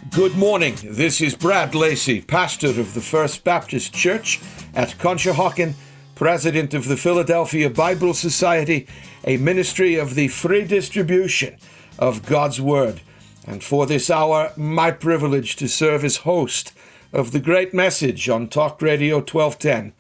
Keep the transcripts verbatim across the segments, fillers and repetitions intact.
Good morning. This is Brad Lacey, pastor of the First Baptist Church at Conshohocken, president of the Philadelphia Bible Society, a ministry of the free distribution of God's Word. And for this hour, my privilege to serve as host of the great message on Talk Radio twelve ten,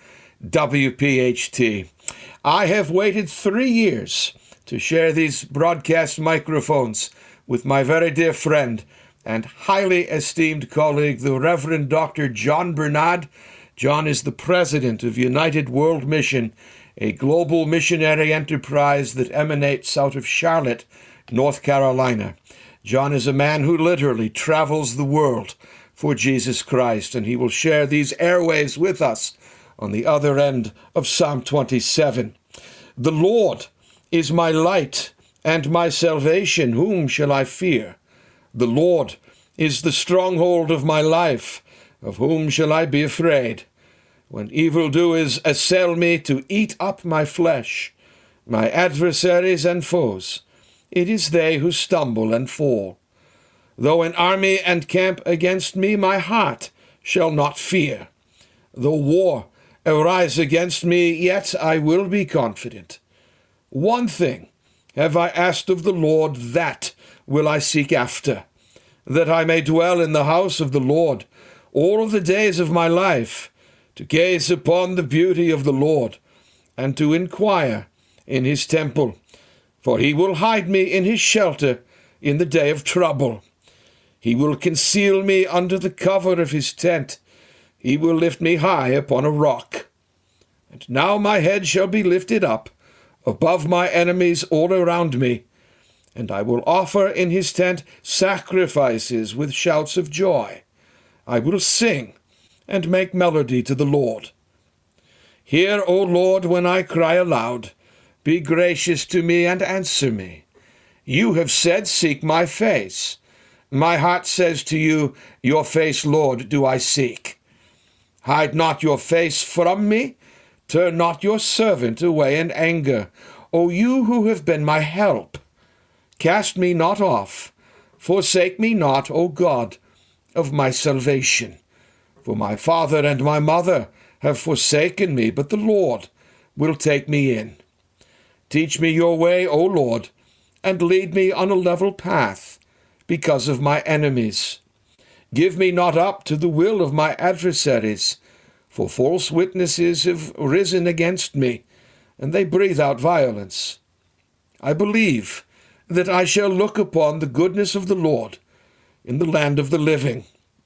W P H T. I have waited three years to share these broadcast microphones with my very dear friend and highly esteemed colleague, the Reverend Doctor John Bernard. John is the president of United World Mission, a global missionary enterprise that emanates out of Charlotte, North Carolina. John is a man who literally travels the world for Jesus Christ, and he will share these airwaves with us on the other end of Psalm twenty-seven. The Lord is my light and my salvation. Whom shall I fear? The Lord is the stronghold of my life. Of whom shall I be afraid? When evildoers assail me to eat up my flesh, my adversaries and foes, it is they who stumble and fall. Though an army encamp against me, my heart shall not fear. Though war arise against me, yet I will be confident. One thing have I asked of the Lord, that will I seek after, that I may dwell in the house of the Lord all of the days of my life, to gaze upon the beauty of the Lord, and to inquire in his temple. For he will hide me in his shelter in the day of trouble. He will conceal me under the cover of his tent. He will lift me high upon a rock. And now my head shall be lifted up above my enemies all around me, and I will offer in his tent sacrifices with shouts of joy. I will sing and make melody to the Lord. Hear, O Lord, when I cry aloud. Be gracious to me and answer me. You have said, seek my face. My heart says to you, your face, Lord, do I seek. Hide not your face from me. Turn not your servant away in anger. O you who have been my help, cast me not off. Forsake me not, O God, of my salvation. For my father and my mother have forsaken me, but the Lord will take me in. Teach me your way, O Lord, and lead me on a level path because of my enemies. Give me not up to the will of my adversaries, for false witnesses have risen against me, and they breathe out violence. I believe that I shall look upon the goodness of the Lord in the land of the living.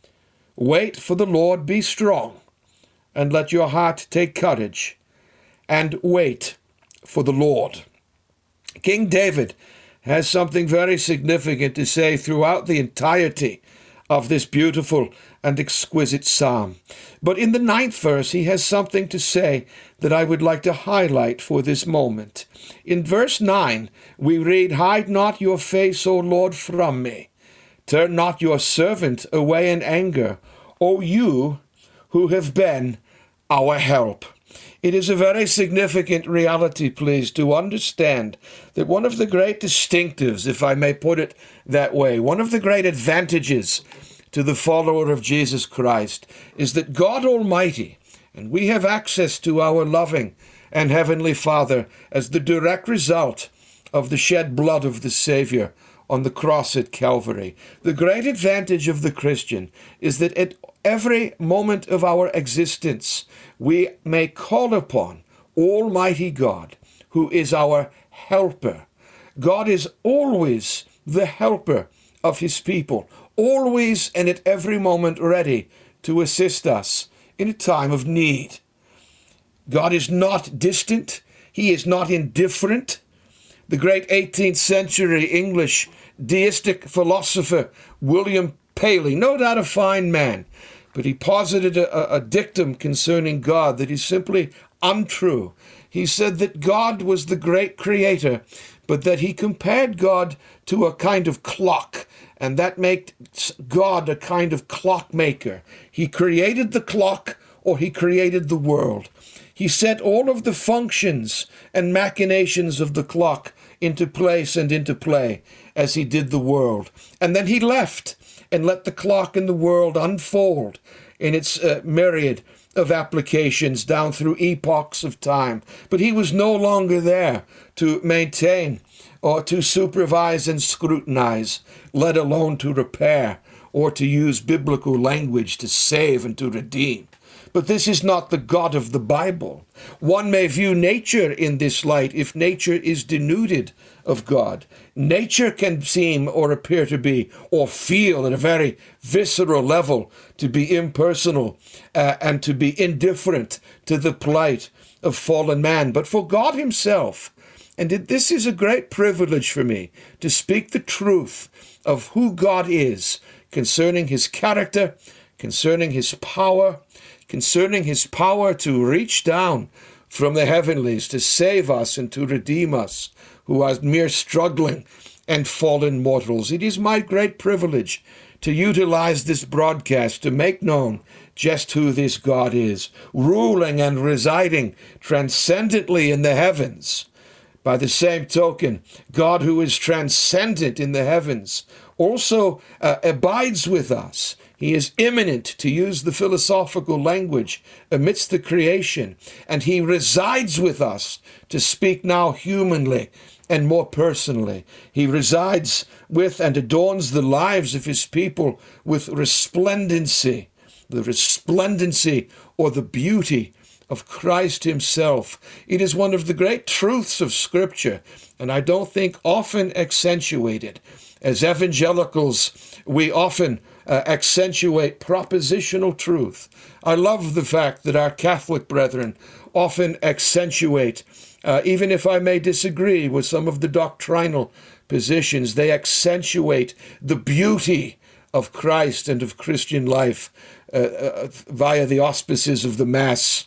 Wait for the Lord, be strong, and let your heart take courage, and wait for the Lord. King David has something very significant to say throughout the entirety of this beautiful and exquisite psalm. But in the ninth verse, he has something to say that I would like to highlight for this moment. In verse nine, we read, Hide not your face, O Lord, from me. Turn not your servant away in anger, O you who have been our help. It is a very significant reality, please, to understand that one of the great distinctives, if I may put it that way, one of the great advantages to the follower of Jesus Christ is that God Almighty, and we have access to our loving and heavenly Father as the direct result of the shed blood of the Savior on the cross at Calvary. The great advantage of the Christian is that at every moment of our existence, we may call upon Almighty God, who is our helper. God is always the helper of his people, always and at every moment ready to assist us in a time of need. God is not distant. He is not indifferent. The great eighteenth century English deistic philosopher William Paley, no doubt a fine man, but he posited a, a dictum concerning God that is simply untrue. He said that God was the great creator, but that he compared God to a kind of clock, and that makes God a kind of clockmaker. He created the clock, or he created the world. He set all of the functions and machinations of the clock into place and into play as he did the world. And then he left and let the clock in the world unfold in its uh, myriad of applications down through epochs of time. But he was no longer there to maintain or to supervise and scrutinize, let alone to repair or to use biblical language to save and to redeem. But this is not the God of the Bible. One may view nature in this light if nature is denuded of God. Nature can seem or appear to be or feel at a very visceral level to be impersonal uh, and to be indifferent to the plight of fallen man. But for God himself, and this is a great privilege for me, to speak the truth of who God is concerning his character, concerning his power, concerning his power to reach down from the heavenlies to save us and to redeem us, who are mere struggling and fallen mortals. It is my great privilege to utilize this broadcast to make known just who this God is, ruling and residing transcendently in the heavens. By the same token, God, who is transcendent in the heavens, also uh, abides with us. He is immanent, to use the philosophical language, amidst the creation, and he resides with us, to speak now humanly and more personally. He resides with and adorns the lives of his people with resplendency, the resplendency or the beauty of Christ himself. It is one of the great truths of Scripture, and I don't think often accentuated. As evangelicals, we often uh, accentuate propositional truth. I love the fact that our Catholic brethren often accentuate, uh, even if I may disagree with some of the doctrinal positions, they accentuate the beauty of Christ and of Christian life uh, uh, via the auspices of the Mass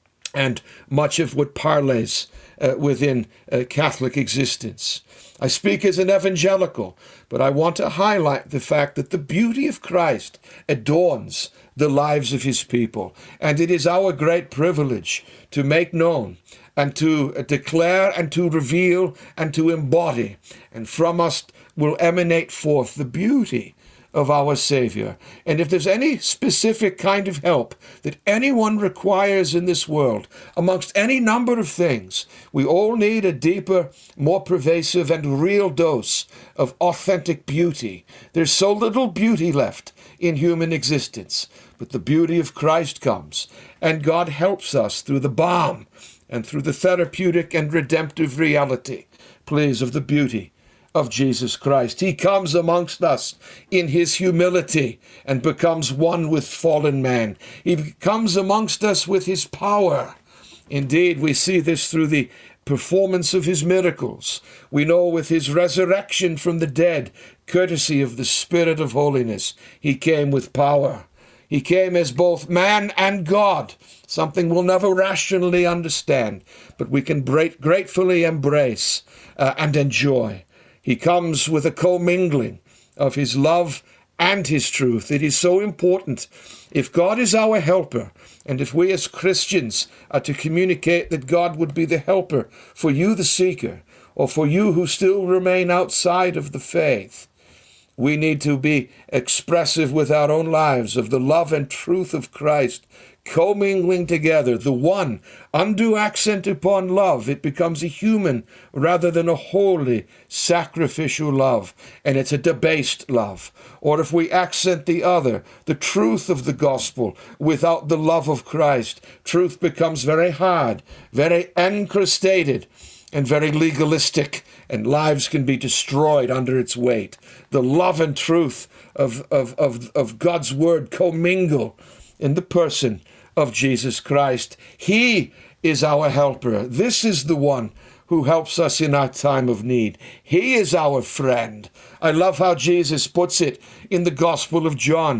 and much of what parlays uh, within uh, Catholic existence. I speak as an evangelical, but I want to highlight the fact that the beauty of Christ adorns the lives of his people. And it is our great privilege to make known and to declare and to reveal and to embody. And from us will emanate forth the beauty of our Savior. And if there's any specific kind of help that anyone requires in this world, amongst any number of things, we all need a deeper, more pervasive and real dose of authentic beauty. There's so little beauty left in human existence, but the beauty of Christ comes, and God helps us through the balm and through the therapeutic and redemptive reality, please, of the beauty of Jesus Christ. He comes amongst us in his humility and becomes one with fallen man. He comes amongst us with his power. Indeed, we see this through the performance of his miracles. We know with his resurrection from the dead, courtesy of the Spirit of holiness, he came with power. He came as both man and God, something we'll never rationally understand, but we can gratefully embrace uh, and enjoy. He comes with a commingling of his love and his truth. It is so important. If God is our helper, and if we as Christians are to communicate that God would be the helper for you, the seeker, or for you who still remain outside of the faith, we need to be expressive with our own lives of the love and truth of Christ, commingling together, the one undue accent upon love. It becomes a human rather than a holy, sacrificial love, and it's a debased love. Or if we accent the other, the truth of the gospel, without the love of Christ, truth becomes very hard, very encrustated, and very legalistic, and lives can be destroyed under its weight. The love and truth of, of, of, of God's word commingle in the person of Jesus Christ. He is our helper. This is the one who helps us in our time of need. He is our friend. I love how Jesus puts it in the Gospel of John.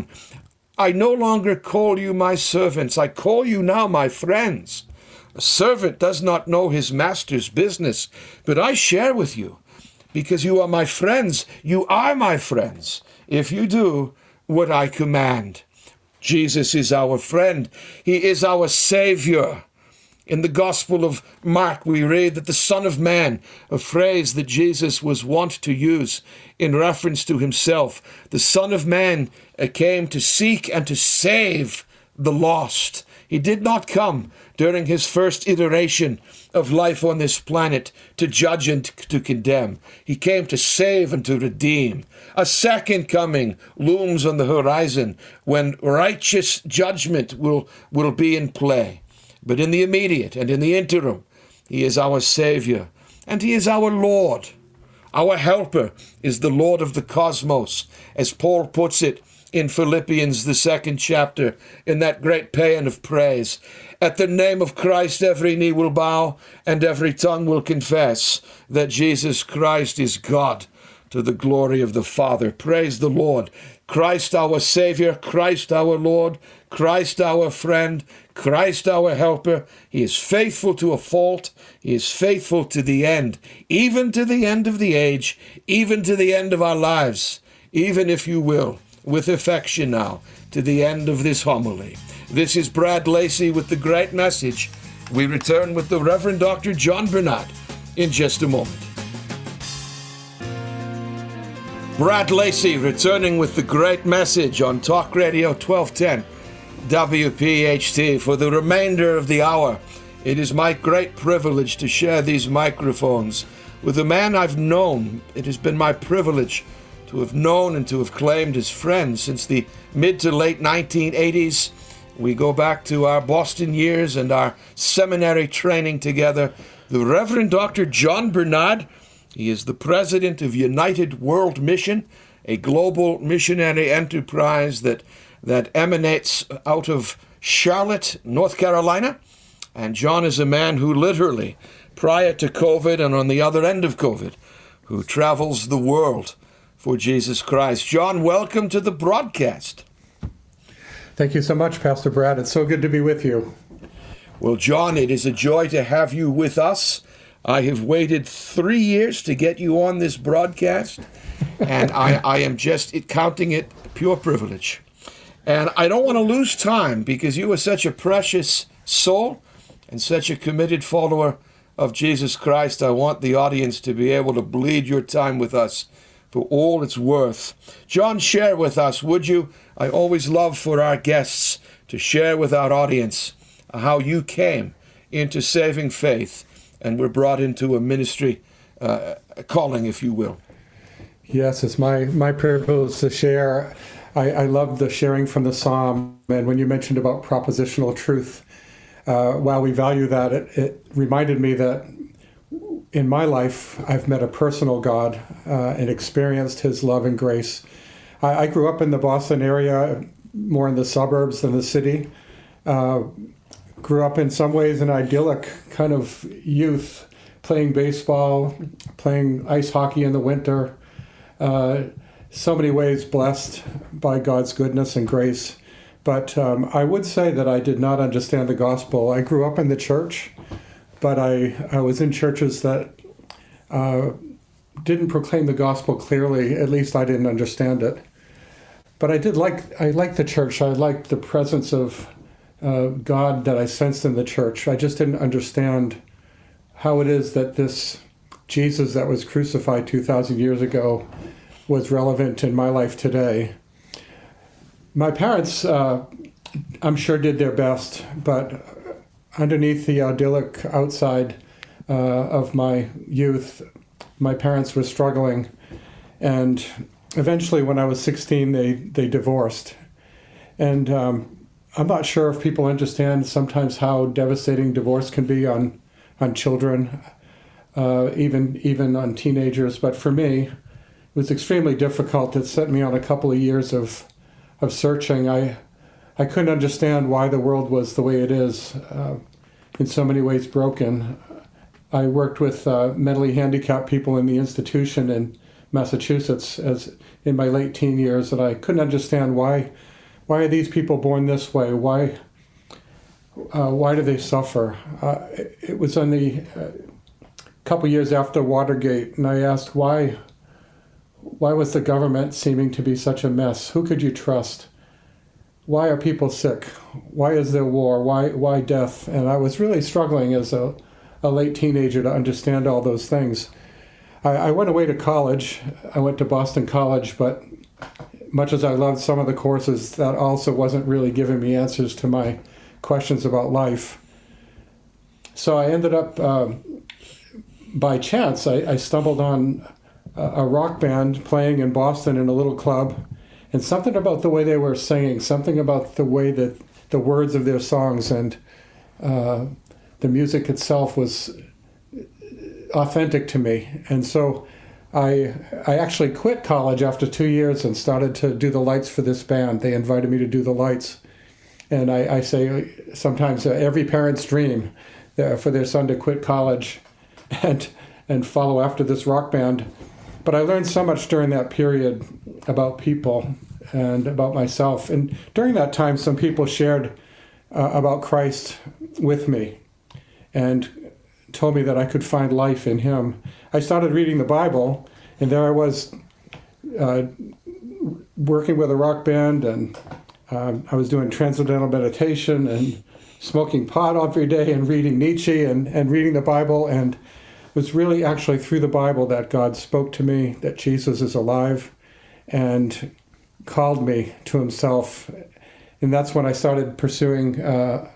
I no longer call you my servants. I call you now my friends. A servant does not know his master's business, but I share with you because you are my friends. You are my friends if you do what I command. Jesus is our friend. He is our Savior. In the Gospel of Mark, we read that the Son of Man, a phrase that Jesus was wont to use in reference to himself, the Son of Man came to seek and to save the lost. He did not come during his first iteration of life on this planet to judge and to condemn. He came to save and to redeem. A second coming looms on the horizon when righteous judgment will, will be in play. But in the immediate and in the interim, he is our Savior and he is our Lord. Our helper is the Lord of the cosmos, as Paul puts it in Philippians, the second chapter, in that great paean of praise. At the name of Christ, every knee will bow and every tongue will confess that Jesus Christ is God, to the glory of the Father. Praise the Lord. Christ our Savior, Christ our Lord, Christ our friend, Christ our helper. He is faithful to a fault. He is faithful to the end, even to the end of the age, even to the end of our lives, even, if you will, with affection now, to the end of this homily. This is Brad Lacey with the great message. We return with the Reverend Doctor John Bernard in just a moment. Brad Lacey returning with the great message on Talk Radio twelve ten W P H T. For the remainder of the hour, it is my great privilege to share these microphones with a man I've known. It has been my privilege to have known and to have claimed as friends since the mid to late nineteen eighties. We go back to our Boston years and our seminary training together. The Reverend Doctor John Bernard. He is the president of United World Mission, a global missionary enterprise that, that emanates out of Charlotte, North Carolina. And John is a man who literally, prior to COVID and on the other end of COVID, who travels the world for Jesus Christ. John, welcome to the broadcast. Thank you so much, Pastor Brad. It's so good to be with you. Well, John, it is a joy to have you with us. I have waited three years to get you on this broadcast, and I, I am just counting it pure privilege. And I don't want to lose time because you are such a precious soul and such a committed follower of Jesus Christ. I want the audience to be able to bleed your time with us for all it's worth. John, share with us, would you? I always love for our guests to share with our audience how you came into saving faith and were brought into a ministry, uh, a calling, if you will. Yes, it's my, my privilege to share. I, I love the sharing from the Psalm. And when you mentioned about propositional truth, uh, while we value that, it, it reminded me that in my life, I've met a personal God uh, and experienced his love and grace. I, I grew up in the Boston area, more in the suburbs than the city. Uh, grew up in some ways an idyllic kind of youth, playing baseball, playing ice hockey in the winter. Uh, so many ways blessed by God's goodness and grace. But um, I would say that I did not understand the gospel. I grew up in the church, but I, I was in churches that uh, didn't proclaim the gospel clearly. At least I didn't understand it. But I did like, I liked the church. I liked the presence of uh, God that I sensed in the church. I just didn't understand how it is that this Jesus that was crucified two thousand years ago was relevant in my life today. My parents, uh, I'm sure, did their best, but underneath the idyllic outside uh, of my youth, my parents were struggling. And eventually, when I was sixteen, they, they divorced. And um, I'm not sure if people understand sometimes how devastating divorce can be on, on children, uh, even, even on teenagers. But for me, it was extremely difficult. It set me on a couple of years of of searching. I I couldn't understand why the world was the way it is, uh, in so many ways broken. I worked with uh, mentally handicapped people in the institution in Massachusetts as in my late teen years, and I couldn't understand why why are these people born this way? Why uh, why do they suffer? Uh, it, it was only a couple years after Watergate, and I asked why. Why was the government seeming to be such a mess? Who could you trust? why are people sick? Why is there war? Why why death? And I was really struggling as a, a late teenager to understand all those things. I, I went away to college. I went to Boston College, but much as I loved some of the courses, that also wasn't really giving me answers to my questions about life. So I ended up, uh, by chance, I, I stumbled on a, a rock band playing in Boston in a little club, and something about the way they were singing, something about the way that the words of their songs and uh, the music itself was authentic to me. And so I I actually quit college after two years and started to do the lights for this band. They invited me to do the lights. And I, I say sometimes uh, every parent's dream uh, for their son to quit college and and follow after this rock band. But I learned so much during that period about people and about myself. And during that time, some people shared uh, about Christ with me and told me that I could find life in him. I started reading the Bible, and there I was uh, working with a rock band, and um, I was doing transcendental meditation and smoking pot every day and reading Nietzsche and, and reading the Bible. And it was really actually through the Bible that God spoke to me that Jesus is alive and called me to himself. And that's when I started pursuing uh,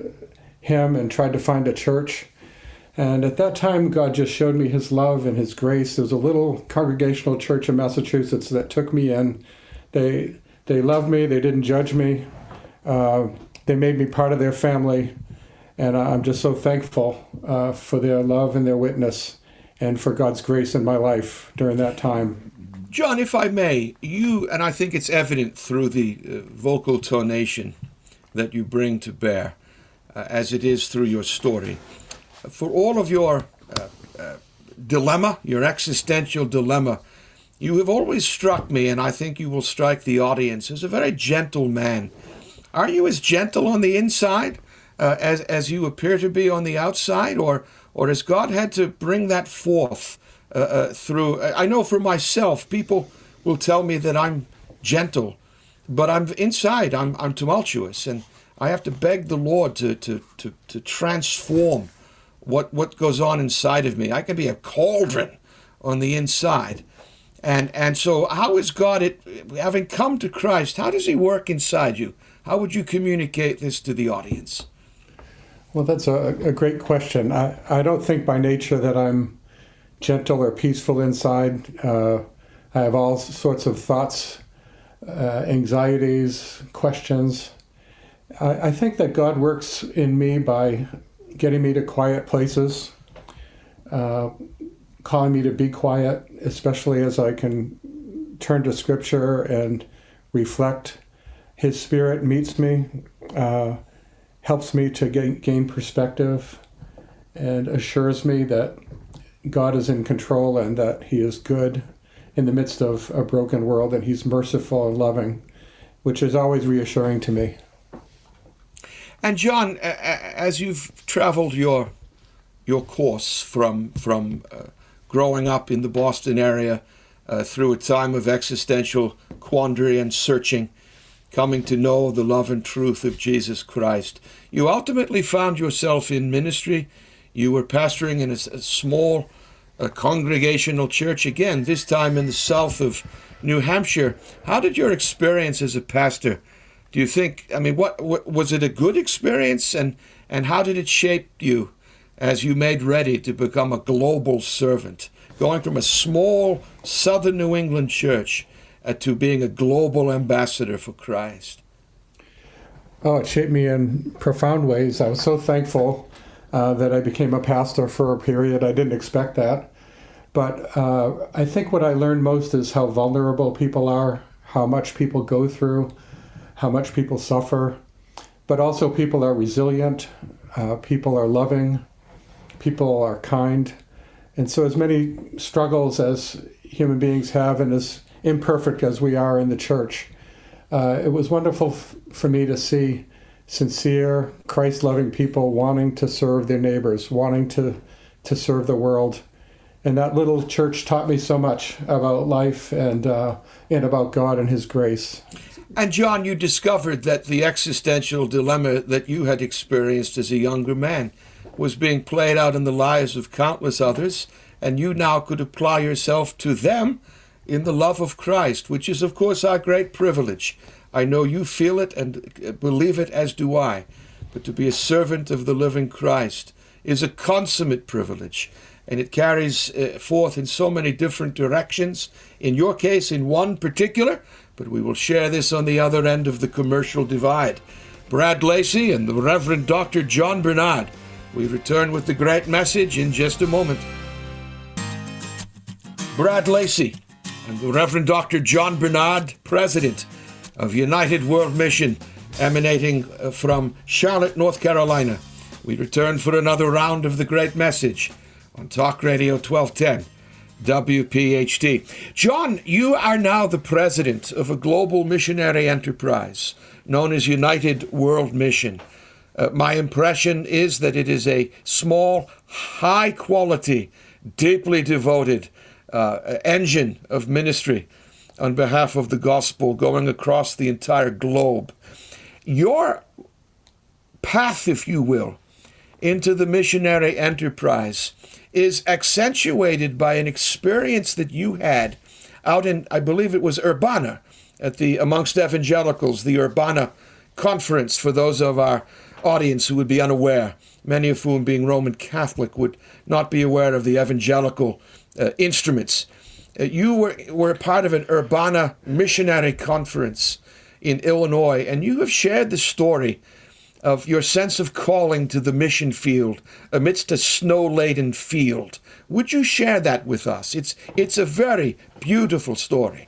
him and tried to find a church. And at that time, God just showed me his love and his grace. There was a little congregational church in Massachusetts that took me in. They they loved me. They didn't judge me. Uh, they made me part of their family. And I'm just so thankful uh, for their love and their witness and for God's grace in my life during that time. John, if I may, you, and I think it's evident through the uh, vocal tonation that you bring to bear, uh, as it is through your story, for all of your uh, uh, dilemma, your existential dilemma, you have always struck me, and I think you will strike the audience, as a very gentle man. Are you as gentle on the inside uh, as as you appear to be on the outside, or or has God had to bring that forth uh, uh, through? I know for myself, people will tell me that I'm gentle, but I'm inside. I'm I'm tumultuous, and I have to beg the Lord to to to, to transform what what goes on inside of me. I can be a cauldron on the inside. And and so how is God, it, having come to Christ, how does he work inside you? How would you communicate this to the audience? Well, that's a, a great question. I, I don't think by nature that I'm gentle or peaceful inside. Uh, I have all sorts of thoughts, uh, anxieties, questions. I, I think that God works in me by getting me to quiet places, uh, calling me to be quiet, especially as I can turn to Scripture and reflect. His Spirit meets me, uh, helps me to gain, gain perspective, and assures me that God is in control and that he is good in the midst of a broken world, and he's merciful and loving, which is always reassuring to me. And John, as you've traveled your your course from from uh, growing up in the Boston area uh, through a time of existential quandary and searching, coming to know the love and truth of Jesus Christ, you ultimately found yourself in ministry. You were pastoring in a, a small uh, congregational church, again, this time in the south of New Hampshire. How did your experience as a pastor, do you think, I mean, what, what was it a good experience, and, and how did it shape you as you made ready to become a global servant, going from a small southern New England church uh, to being a global ambassador for Christ? Oh, it shaped me in profound ways. I was so thankful uh, that I became a pastor for a period. I didn't expect that. But uh, I think what I learned most is how vulnerable people are, how much people go through, how much people suffer. But also people are resilient, uh, people are loving, people are kind. And so as many struggles as human beings have, and as imperfect as we are in the church, uh, it was wonderful f- for me to see sincere, Christ-loving people wanting to serve their neighbors, wanting to, to serve the world. And that little church taught me so much about life and uh, and about God and his grace. And John, you discovered that the existential dilemma that you had experienced as a younger man was being played out in the lives of countless others, and you now could apply yourself to them in the love of Christ, which is, of course, our great privilege. I know you feel it and believe it, as do I. But to be a servant of the living Christ is a consummate privilege, and it carries uh, forth in so many different directions. In your case, in one particular, but we will share this on the other end of the commercial divide. Brad Lacey and the Reverend Doctor John Bernard. We return with the great message in just a moment. Brad Lacey and the Reverend Doctor John Bernard, President of United World Mission, emanating from Charlotte, North Carolina. We return for another round of the great message on Talk Radio twelve ten. W P H T. John, you are now the president of a global missionary enterprise known as United World Mission. Uh, my impression is that it is a small, high-quality, deeply devoted uh, engine of ministry on behalf of the gospel going across the entire globe. Your path, if you will, into the missionary enterprise is accentuated by an experience that you had out in, I believe it was Urbana, at the amongst evangelicals, the Urbana conference, for those of our audience who would be unaware, many of whom being Roman Catholic would not be aware of the evangelical uh, instruments. Uh, you were, were part of an Urbana missionary conference in Illinois, and you have shared the story of your sense of calling to the mission field amidst a snow-laden field. Would you share that with us? It's it's a very beautiful story.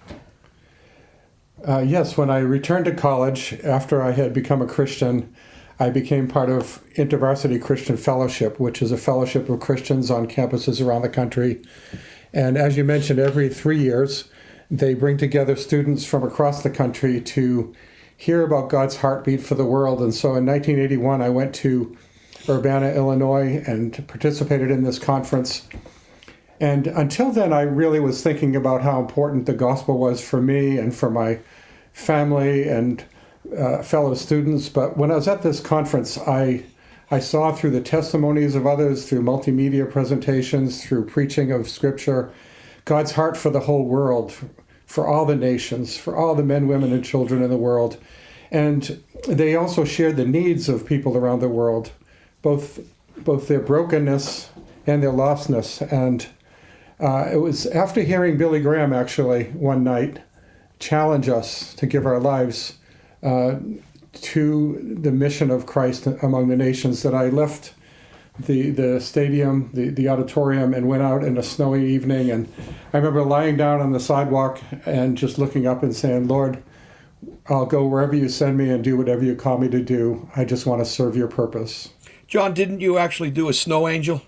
Uh, yes, when I returned to college after I had become a Christian, I became part of InterVarsity Christian Fellowship, which is a fellowship of Christians on campuses around the country. And as you mentioned, every three years, they bring together students from across the country to hear about God's heartbeat for the world. And so in nineteen eighty-one, I went to Urbana, Illinois, and participated in this conference. And until then, I really was thinking about how important the gospel was for me and for my family and uh, fellow students. But when I was at this conference, I I saw through the testimonies of others, through multimedia presentations, through preaching of Scripture, God's heart for the whole world, for all the nations, for all the men, women, and children in the world. And they also shared the needs of people around the world, both both their brokenness and their lostness. And uh, it was after hearing Billy Graham, actually, one night, challenge us to give our lives uh, to the mission of Christ among the nations, that I left the the stadium, the, the auditorium, and went out in a snowy evening. And I remember lying down on the sidewalk and just looking up and saying, Lord, I'll go wherever you send me and do whatever you call me to do. I just want to serve your purpose. John, didn't you actually do a snow angel?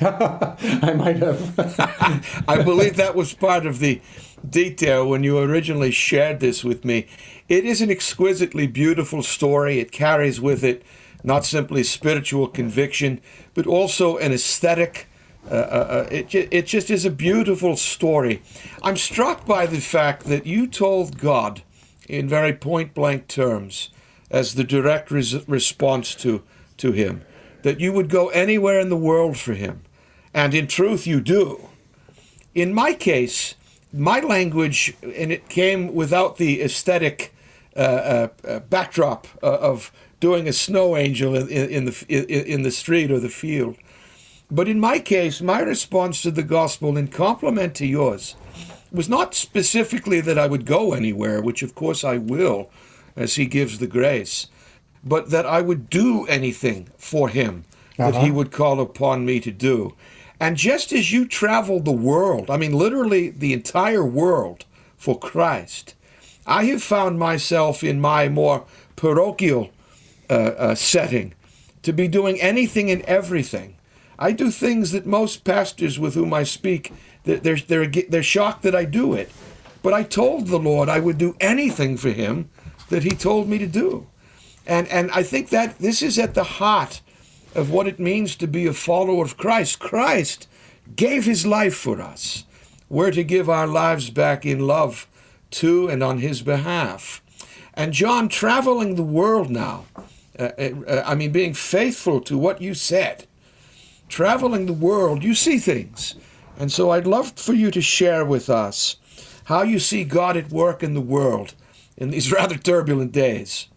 I might have. I believe that was part of the detail when you originally shared this with me. It is an exquisitely beautiful story. It carries with it not simply spiritual conviction, but also an aesthetic. Uh, uh, it, it just is a beautiful story. I'm struck by the fact that you told God in very point-blank terms, as the direct res- response to, to him, that you would go anywhere in the world for him. And in truth, you do. In my case, my language, and it came without the aesthetic uh, uh, uh, backdrop uh, of doing a snow angel in, in the in, in the street or the field. But in my case, my response to the gospel, in complement to yours, was not specifically that I would go anywhere, which of course I will, as he gives the grace, but that I would do anything for him uh-huh. that he would call upon me to do. And just as you travel the world, I mean literally the entire world for Christ, I have found myself in my more parochial uh, uh, setting to be doing anything and everything. I do things that most pastors with whom I speak, they're, they're, they're shocked that I do it. But I told the Lord I would do anything for him that he told me to do. And, and I think that this is at the heart of what it means to be a follower of Christ. Christ gave his life for us. We're to give our lives back in love to and on his behalf. And John, traveling the world now, uh, uh, I mean, being faithful to what you said, traveling the world, you see things. And so I'd love for you to share with us how you see God at work in the world in these rather turbulent days.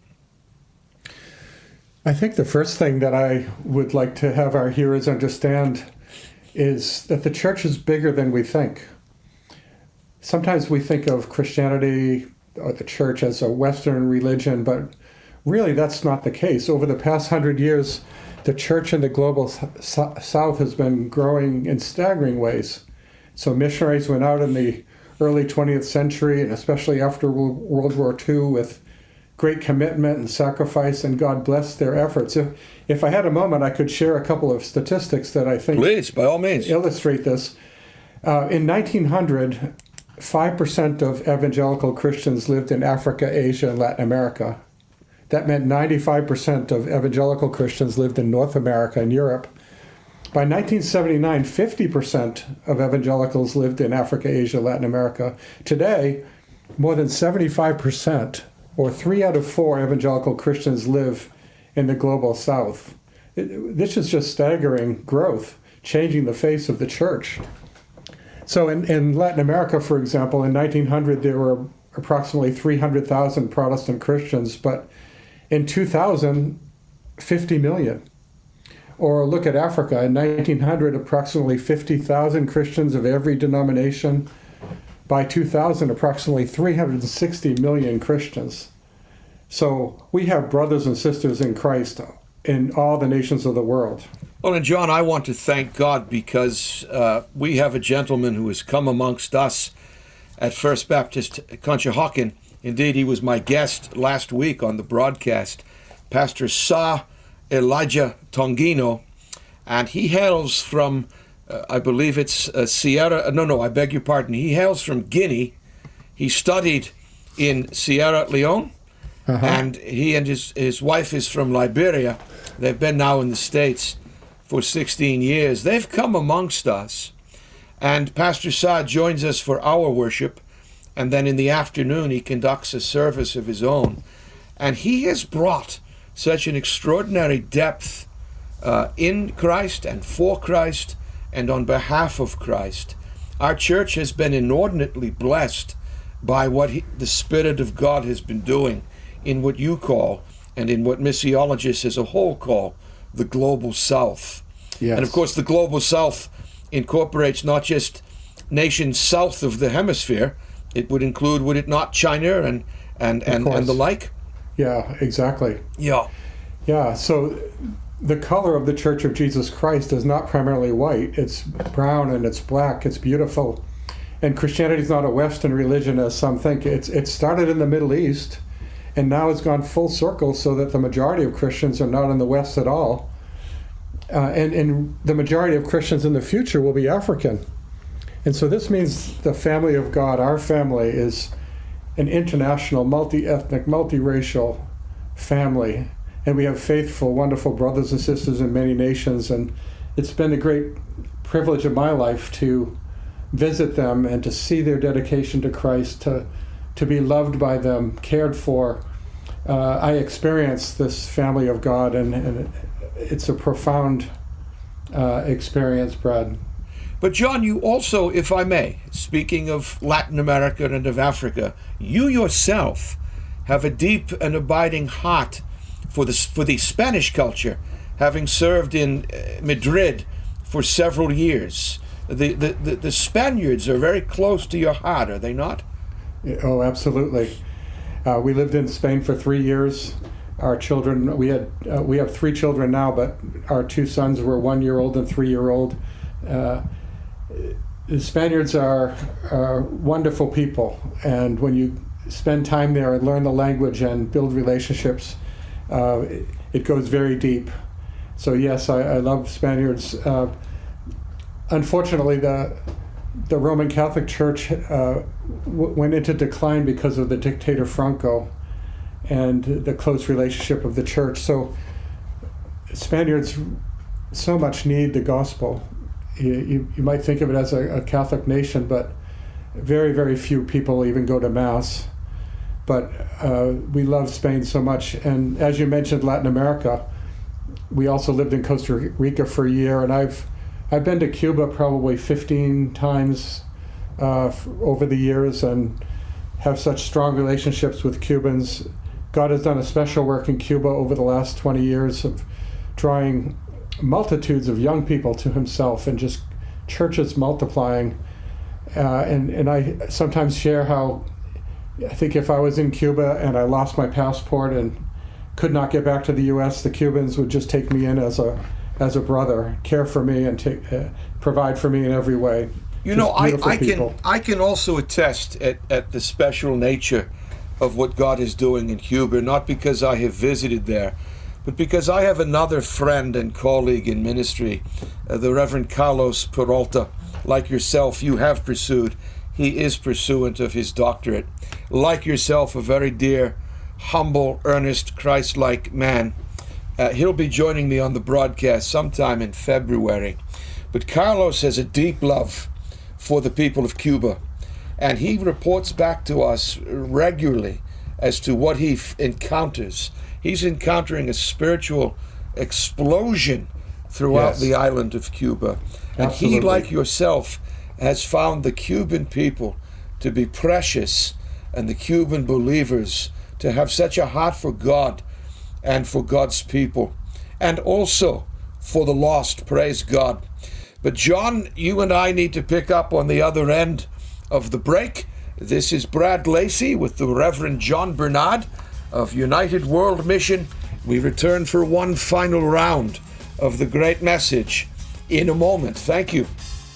I think the first thing that I would like to have our hearers understand is that the church is bigger than we think. Sometimes we think of Christianity or the church as a Western religion, but really that's not the case. Over the past hundred years, the church in the global south has been growing in staggering ways. So missionaries went out in the early twentieth century, and especially after World War Two, with great commitment and sacrifice, and God blessed their efforts. If, if I had a moment, I could share a couple of statistics that I think Please, by all means, illustrate this. Uh, in nineteen hundred, five percent of evangelical Christians lived in Africa, Asia, and Latin America. That meant ninety-five percent of evangelical Christians lived in North America and Europe. By nineteen seventy-nine, fifty percent of evangelicals lived in Africa, Asia, Latin America. Today, more than seventy-five percent, or three out of four evangelical Christians live in the global south. It, this is just staggering growth, changing the face of the church. So in, in Latin America, for example, in nineteen hundred, there were approximately three hundred thousand Protestant Christians, but in two thousand, fifty million. Or look at Africa. In nineteen hundred, approximately fifty thousand Christians of every denomination. By two thousand, approximately three hundred sixty million Christians. So we have brothers and sisters in Christ in all the nations of the world. Well, and John, I want to thank God because uh, we have a gentleman who has come amongst us at First Baptist Conshohocken. Indeed, he was my guest last week on the broadcast, Pastor Sa Elijah Tongino, and he hails from, uh, I believe it's uh, Sierra, no, no, I beg your pardon, he hails from Guinea. He studied in Sierra Leone, uh-huh. and he and his, his wife is from Liberia. They've been now in the States for sixteen years. They've come amongst us, and Pastor Sa joins us for our worship, and then in the afternoon he conducts a service of his own. And he has brought such an extraordinary depth uh, in Christ and for Christ and on behalf of Christ. Our church has been inordinately blessed by what he, the Spirit of God has been doing in what you call, and in what missiologists as a whole call, the global south. Yes. And of course the global south incorporates not just nations south of the hemisphere, it would include, would it not, China and and, and, and the like? Yeah, exactly. Yeah. Yeah, so the color of the Church of Jesus Christ is not primarily white. It's brown and it's black. It's beautiful. And Christianity is not a Western religion, as some think. It's it started in the Middle East, and now it's gone full circle so that the majority of Christians are not in the West at all. Uh, and, and the majority of Christians in the future will be African. And so this means the family of God, our family, is an international, multi-ethnic, multiracial family. And we have faithful, wonderful brothers and sisters in many nations. And it's been a great privilege of my life to visit them and to see their dedication to Christ, to, to be loved by them, cared for. Uh, I experienced this family of God, and, and it's a profound uh, experience, Brad. But John, you also, if I may, speaking of Latin America and of Africa, you yourself have a deep and abiding heart for the, for the Spanish culture, having served in Madrid for several years. The, the, the, the Spaniards are very close to your heart, are they not? Oh, absolutely. Uh, we lived in Spain for three years. Our children, we had uh, we have three children now, but our two sons were one-year-old and three-year-old. Uh, the Spaniards are, are wonderful people, and when you spend time there and learn the language and build relationships, uh, it, it goes very deep. So yes, I, I love Spaniards. Uh, unfortunately, the the Roman Catholic Church uh, w- went into decline because of the dictator Franco and the close relationship of the church. So Spaniards so much need the gospel. You, you, you might think of it as a, a Catholic nation, but very, very few people even go to Mass. but uh, we love Spain so much. And as you mentioned, Latin America, we also lived in Costa Rica for a year, and I've I've been to Cuba probably fifteen times uh, f- over the years, and have such strong relationships with Cubans. God has done a special work in Cuba over the last twenty years of drawing multitudes of young people to himself, and just churches multiplying. Uh, and, and I sometimes share how I think if I was in Cuba and I lost my passport and could not get back to the U S, the Cubans would just take me in as a as a brother, care for me, and take, uh, provide for me in every way. You Just know, I, I people. can I can also attest at, at the special nature of what God is doing in Cuba, not because I have visited there, but because I have another friend and colleague in ministry, uh, the Reverend Carlos Peralta. Like yourself, you have pursued. He is pursuant of his doctorate. Like yourself, a very dear, humble, earnest, Christ-like man. Uh, he'll be joining me on the broadcast sometime in February. But Carlos has a deep love for the people of Cuba, and he reports back to us regularly as to what he f- encounters. He's encountering a spiritual explosion throughout Yes. the island of Cuba. And Absolutely. he, like yourself, has found the Cuban people to be precious, and the Cuban believers to have such a heart for God and for God's people, and also for the lost, praise God. But John, you and I need to pick up on the other end of the break. This is Brad Lacey with the Reverend John Bernard of United World Mission. We return for one final round of the great message in a moment. Thank you.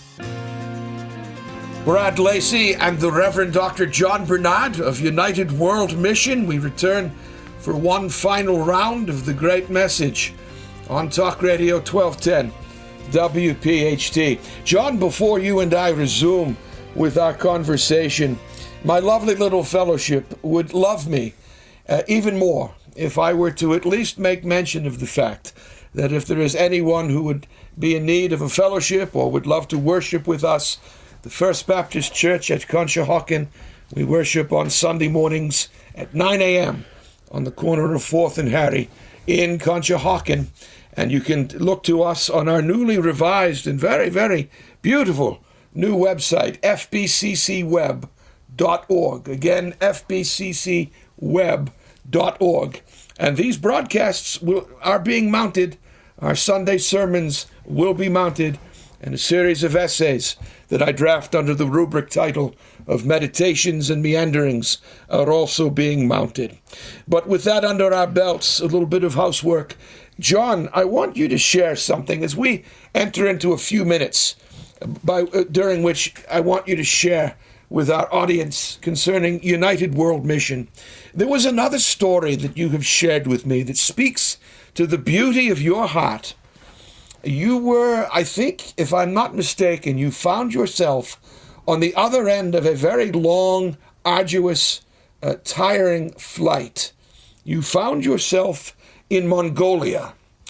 Brad Lacey and the Reverend Doctor John Bernard of United World Mission. We return for one final round of the great message on Talk Radio twelve ten W P H T. John, before you and I resume with our conversation, my lovely little fellowship would love me uh, even more if I were to at least make mention of the fact that if there is anyone who would be in need of a fellowship or would love to worship with us, the First Baptist Church at Conshohocken, we worship on Sunday mornings at nine a.m. on the corner of fourth and Harry in Conshohocken. And you can look to us on our newly revised and very, very beautiful new website, f b c c web dot org. Again, f b c c web dot org. And these broadcasts will, are being mounted. Our Sunday sermons will be mounted, and a series of essays that I draft under the rubric title of Meditations and Meanderings are also being mounted. But with that under our belts, a little bit of housework. John, I want you to share something as we enter into a few minutes by, uh, during which I want you to share with our audience concerning United World Mission. There was another story that you have shared with me that speaks to the beauty of your heart. You were, I think, if I'm not mistaken, you found yourself on the other end of a very long, arduous, uh, tiring flight. You found yourself in Mongolia,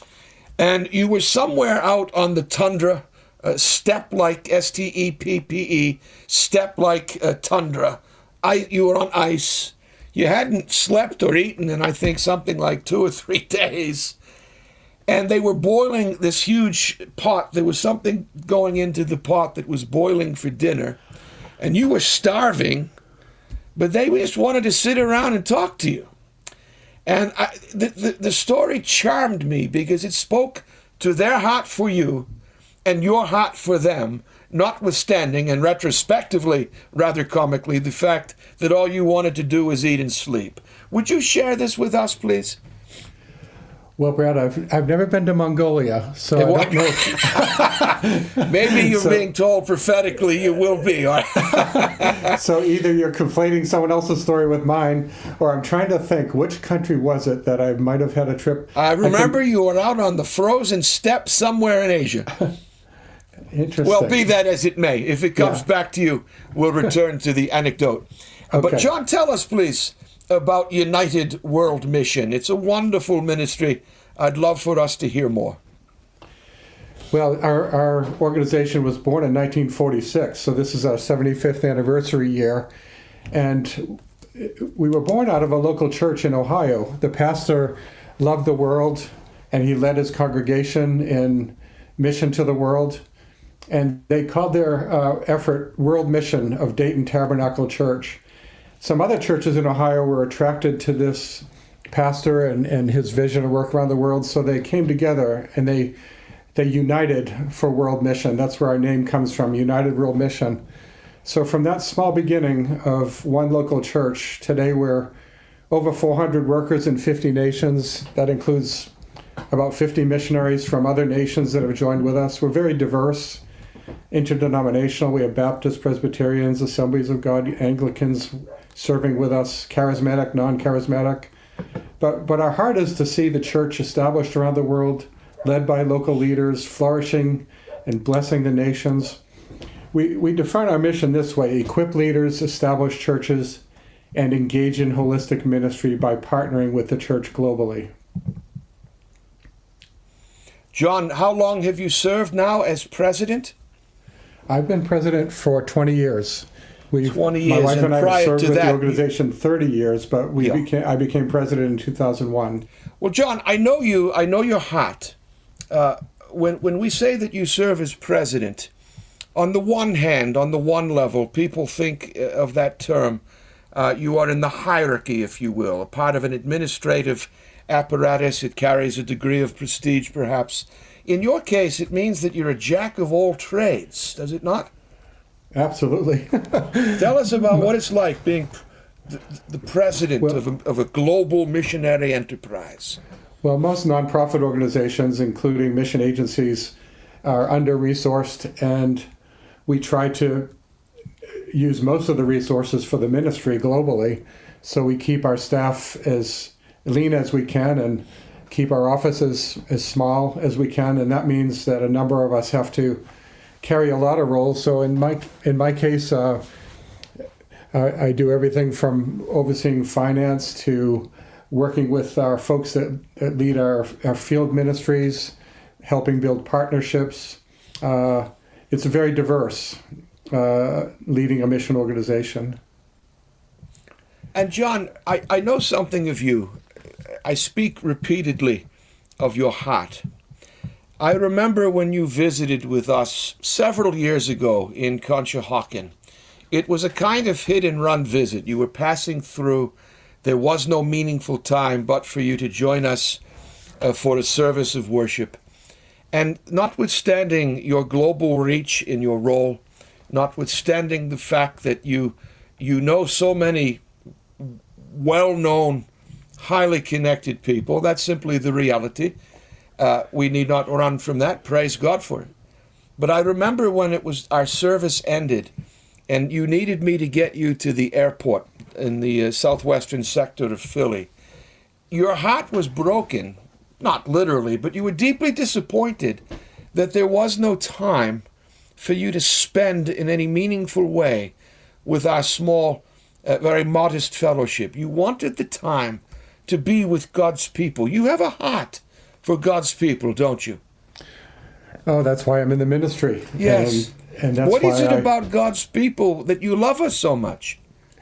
and you were somewhere out on the tundra, uh, steppe-like, S T E P P E, steppe-like uh, tundra. I, you were on ice. You hadn't slept or eaten in, I think, something like two or three days. And they were boiling this huge pot. There was something going into the pot that was boiling for dinner. And you were starving, but they just wanted to sit around and talk to you. And I, the, the, the story charmed me because it spoke to their heart for you and your heart for them, notwithstanding, and retrospectively, rather comically, the fact that all you wanted to do was eat and sleep. Would you share this with us, please? Well, Brad, I've I've never been to Mongolia, so I don't know. If... Maybe you're so, being told prophetically you will be. So either you're conflating someone else's story with mine, or I'm trying to think which country was it that I might have had a trip. I remember I can... you were out on the frozen steppe somewhere in Asia. Interesting. Well, be that as it may. If it comes yeah. back to you, we'll return to the anecdote. Okay. But John, tell us, please, about United World Mission. It's a wonderful ministry. I'd love for us to hear more. Well, our, our organization was born in nineteen forty-six, so this is our seventy-fifth anniversary year. And we were born out of a local church in Ohio. The pastor loved the world, and he led his congregation in mission to the world. And they called their uh, effort World Mission of Dayton Tabernacle Church. Some other churches in Ohio were attracted to this pastor and, and his vision of work around the world, so they came together and they they united for World Mission. That's where our name comes from, United World Mission. So from that small beginning of one local church, today we're over four hundred workers in fifty nations. That includes about fifty missionaries from other nations that have joined with us. We're very diverse, interdenominational. We have Baptists, Presbyterians, Assemblies of God, Anglicans serving with us, charismatic, non-charismatic. But, but our heart is to see the church established around the world, led by local leaders, flourishing and blessing the nations. We, we define our mission this way: equip leaders, establish churches, and engage in holistic ministry by partnering with the church globally. John, how long have you served now as president? I've been president for twenty years. We've, twenty years. My wife and, and I have served with that, the organization thirty years, but we yeah. became, I became president in two thousand one. Well, John, I know you. I know your heart. Uh, when when we say that you serve as president, on the one hand, on the one level, people think of that term. Uh, you are in the hierarchy, if you will, a part of an administrative apparatus. It carries a degree of prestige, perhaps. In your case, it means that you're a jack of all trades, does it not? Absolutely. Tell us about what it's like being the, the president well, of, a, of a global missionary enterprise. Well, most nonprofit organizations, including mission agencies, are under-resourced, and we try to use most of the resources for the ministry globally. So we keep our staff as lean as we can and keep our offices as small as we can, and that means that a number of us have to carry a lot of roles. So in my in my case, uh, I, I do everything from overseeing finance to working with our folks that, that lead our, our field ministries, helping build partnerships. Uh, it's very diverse, uh, leading a mission organization. And John, I, I know something of you. I speak repeatedly of your heart. I remember when you visited with us several years ago in Conshohocken. It was a kind of hit-and-run visit. You were passing through. There was no meaningful time but for you to join us uh, for a service of worship. And notwithstanding your global reach in your role, notwithstanding the fact that you you know so many well-known, highly connected people, that's simply the reality. Uh, we need not run from that. Praise God for it. But I remember when it was our service ended and you needed me to get you to the airport in the uh, southwestern sector of Philly. Your heart was broken, not literally, but you were deeply disappointed that there was no time for you to spend in any meaningful way with our small, uh, very modest fellowship. You wanted the time to be with God's people. You have a heart for God's people, don't you? Oh, that's why I'm in the ministry. Yes. And, and that's what why is it I, about God's people that you love us so much?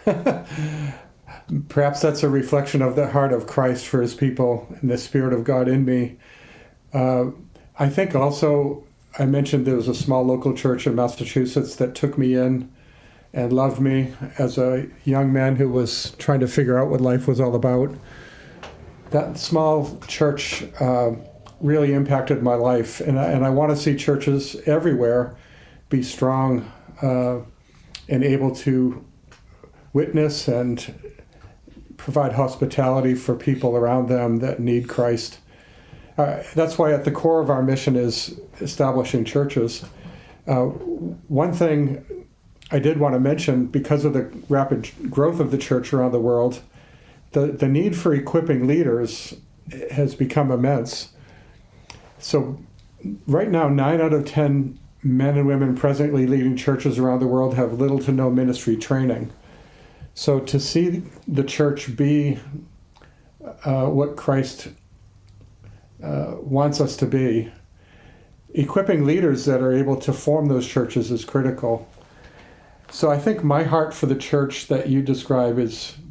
Perhaps that's a reflection of the heart of Christ for his people and the Spirit of God in me. Uh, I think also, I mentioned there was a small local church in Massachusetts that took me in and loved me as a young man who was trying to figure out what life was all about. That small church uh, really impacted my life, and I, and I want to see churches everywhere be strong uh, and able to witness and provide hospitality for people around them that need Christ. Uh, that's why at the core of our mission is establishing churches. Uh, one thing I did want to mention, because of the rapid growth of the church around the world, the, the need for equipping leaders has become immense. So right now, nine out of ten men and women presently leading churches around the world have little to no ministry training. So to see the church be uh, what Christ uh, wants us to be, equipping leaders that are able to form those churches is critical. So I think my heart for the church that you describe is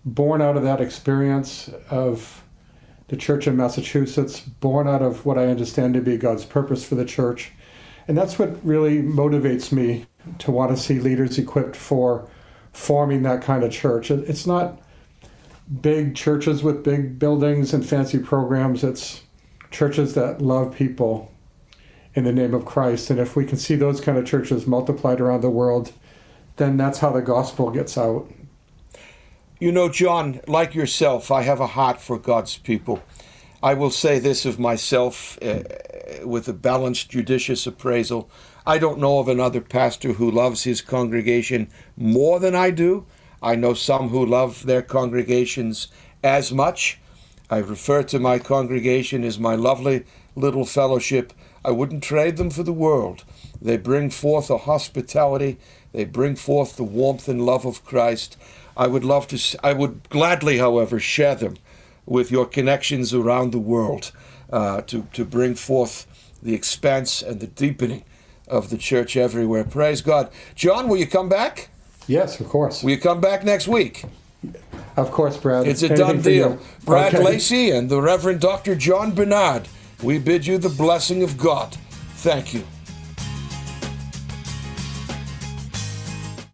born out of that experience of the church in Massachusetts, born out of what I understand to be God's purpose for the church. And that's what really motivates me to want to see leaders equipped for forming that kind of church. It's not big churches with big buildings and fancy programs. It's churches that love people in the name of Christ. And if we can see those kind of churches multiplied around the world, then that's how the gospel gets out. You know, John, like yourself, I have a heart for God's people. I will say this of myself uh, with a balanced, judicious appraisal. I don't know of another pastor who loves his congregation more than I do. I know some who love their congregations as much. I refer to my congregation as my lovely little fellowship. I wouldn't trade them for the world. They bring forth a hospitality. They bring forth the warmth and love of Christ. I would love to, I would gladly, however, share them with your connections around the world uh, to, to bring forth the expanse and the deepening of the church everywhere. Praise God. John, will you come back? Yes, of course. Will you come back next week? Of course, Brad. It's a Anything done for deal. you. Brad Okay. Lacey and the Reverend Doctor John Bernard, we bid you the blessing of God. Thank you.